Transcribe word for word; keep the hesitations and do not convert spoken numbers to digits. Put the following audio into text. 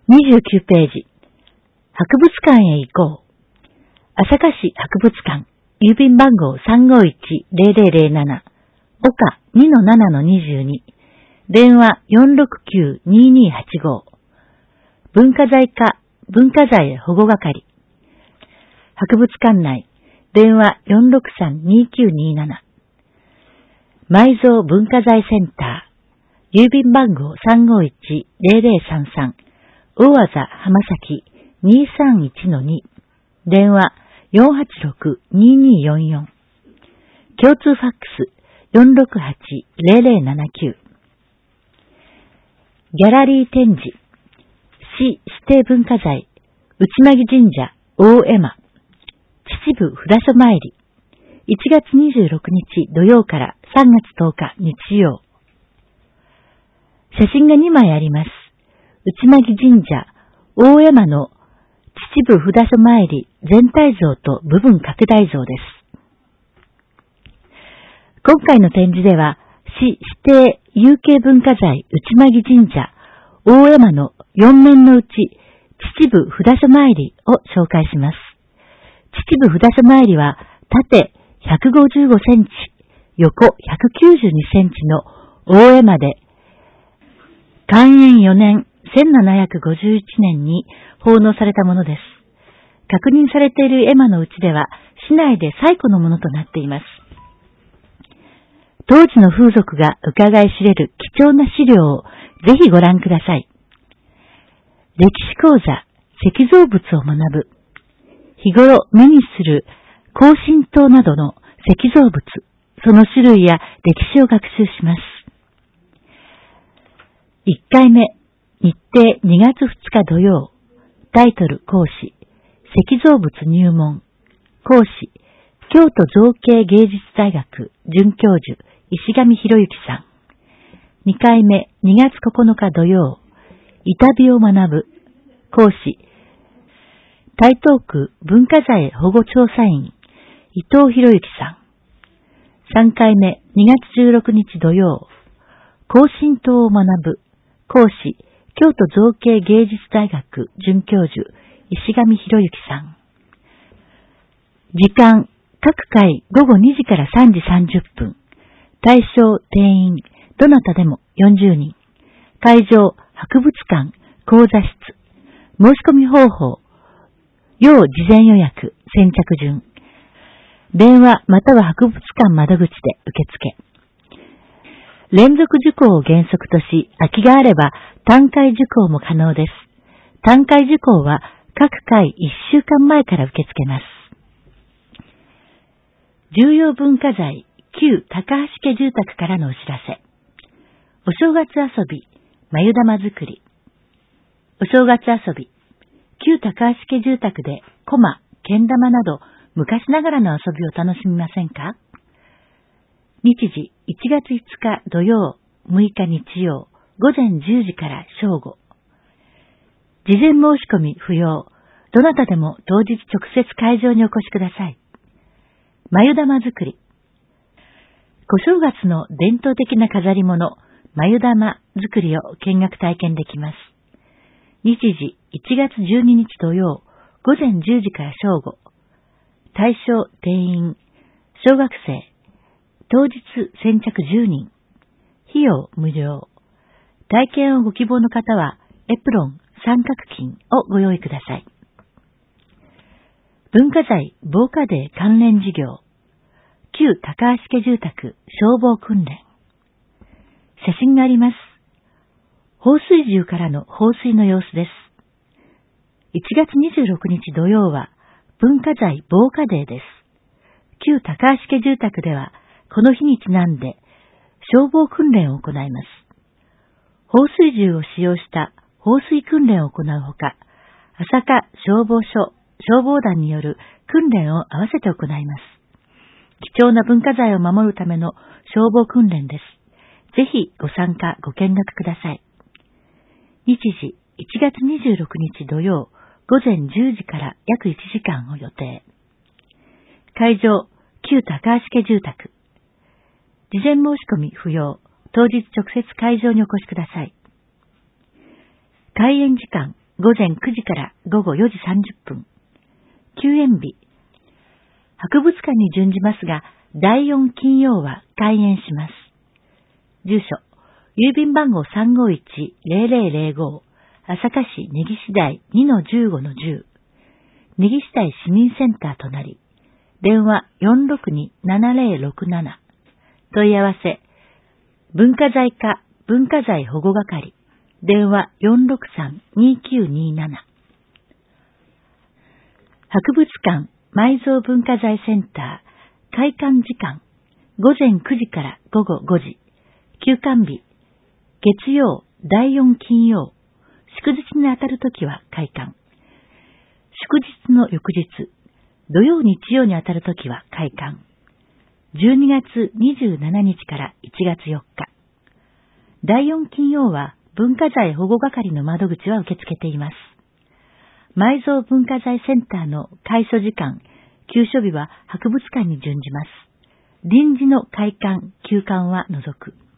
にじゅうきゅうページ。博物館へ行こう。朝霞市博物館、郵便番号 さんごいちゼロゼロゼロなな、岡 にのななのにじゅうに、電話 よんろくきゅうににはちご、文化財課文化財保護係、博物館内、電話 よんろくさんにきゅうになな、埋蔵文化財センター、郵便番号 さんごいちゼロゼロさんさん、大字浜崎 にさんいちのに、電話 よんはちろくにによんよん、共通ファックス よんろくはちゼロゼロななきゅう、ギャラリー展示、市指定文化財、内間木神社大絵馬、秩父札所参り、いちがつにじゅうろくにち土曜からさんがつとおか日曜。写真がにまいあります。内間木神社大絵馬の秩父札所参り全体像と部分拡大像です。今回の展示では、市指定有形文化財内間木神社大絵馬のよんめんのうち秩父札所参りを紹介します。秩父札所参りは縦ひゃくごじゅうごセンチ、横ひゃくきゅうじゅうにセンチの大絵馬で、寛延よねんせんななひゃくごじゅういちねんに奉納されたものです。確認されている絵馬のうちでは市内で最古のものとなっています。当時の風俗が伺い知れる貴重な資料をぜひご覧ください。歴史講座、石造物を学ぶ。日頃目にする高神塔などの石造物、その種類や歴史を学習します。いっかいめ、日程にがつふつか土曜。タイトル講師、石造物入門。講師、京都造形芸術大学准教授、石上博之さん。にかいめ、にがつここのか土曜。板碑を学ぶ。講師、台東区文化財保護調査員、伊藤博之さん。さんかいめ、にがつじゅうろくにち土曜。高神塔を学ぶ。講師、京都造形芸術大学准教授、石上博之さん。時間、各回ごごにじからさんじさんじゅっぷん。対象定員、どなたでもよんじゅうにん。会場、博物館、講座室。申し込み方法、要事前予約、先着順。電話または博物館窓口で受付。連続受講を原則とし、空きがあれば単回受講も可能です。単回受講は各回いっしゅうかんまえから受け付けます。重要文化財、旧高橋家住宅からのお知らせ。お正月遊び、眉玉作り。お正月遊び、旧高橋家住宅で駒、けん玉など昔ながらの遊びを楽しみませんか？日時いちがついつか土曜、むいか日曜、ごぜんじゅうじから正午。事前申し込み不要。どなたでも当日直接会場にお越しください。眉玉作り。小正月の伝統的な飾り物、眉玉作りを見学体験できます。日時いちがつじゅうににち土曜、ごぜんじゅうじから正午。対象定員、小学生。当日先着じゅうにん。費用無料。体験をご希望の方はエプロン、三角巾をご用意ください。文化財防火デー関連事業。旧高橋家住宅消防訓練。写真があります。放水銃からの放水の様子です。いちがつにじゅうろくにち土曜は文化財防火デーです。旧高橋家住宅ではこの日にちなんで消防訓練を行います。放水銃を使用した放水訓練を行うほか、朝霞消防署消防団による訓練を合わせて行います。貴重な文化財を守るための消防訓練です。ぜひご参加ご見学ください。日時いちがつにじゅうろくにち土曜、ごぜんじゅうじから約いちじかんを予定。会場、旧高橋家住宅。事前申し込み不要。当日直接会場にお越しください。開演時間、 午前くじから午後よじさんじゅっぷん。休園日。博物館に準じますが、だいよん金曜は開園します。住所、郵便番号 さんごいちゼロゼロゼロご、朝霞市根岸台 にのじゅうごのじゅう、根岸台市民センター隣、電話 よんろくに ななゼロろくなな、問い合わせ、文化財課文化財保護係、電話 よんろくさん にきゅうになな。博物館埋蔵文化財センター開館時間、午前くじから午後ごじ、休館日、月曜、だいよん金曜、祝日にあたるときは開館。祝日の翌日、土曜日曜にあたるときは開館。じゅうにがつにじゅうしちにちからいちがつよっか。だいよん金曜は文化財保護係の窓口は受け付けています。埋蔵文化財センターの開所時間、休所日は博物館に準じます。臨時の開館、休館は除く。